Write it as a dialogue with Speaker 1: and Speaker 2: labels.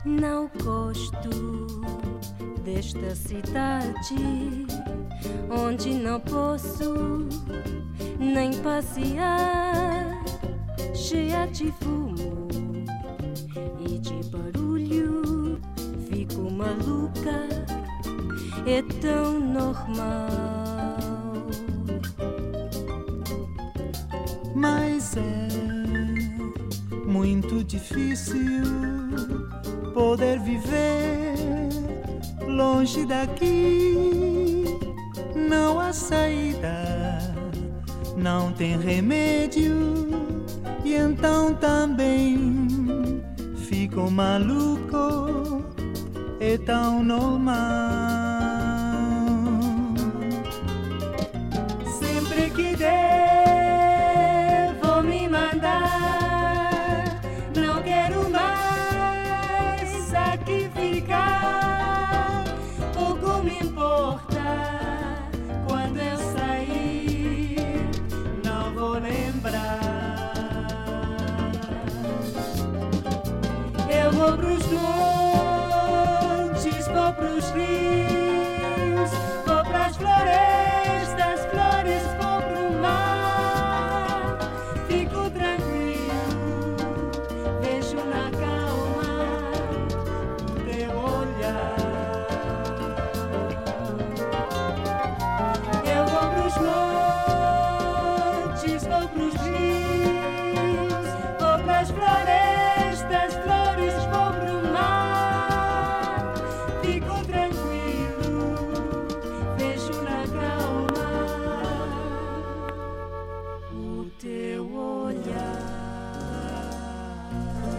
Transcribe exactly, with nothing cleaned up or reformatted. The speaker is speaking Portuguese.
Speaker 1: Não gosto desta cidade onde não posso nem passear, cheia de fumo e de barulho. Fico maluca, é tão normal.
Speaker 2: Mas é muito difícil poder viver longe daqui. Não há saída, não tem remédio, e então também fico maluco, é tão normal. Sempre que der, vou me mandar, não quero mais aqui ficar. Pouco me importa quando eu sair, não vou lembrar. Eu vou pros montes, vou pros rios, vou pras florestas, flores, vou pro mar. Fico tranquilo, vejo na calma o teu olhar. Eu vou pros montes, vou pros rios, vou pras florestas, flores, vou pro mar. Fico tranquilo, vejo na calma o teu olhar.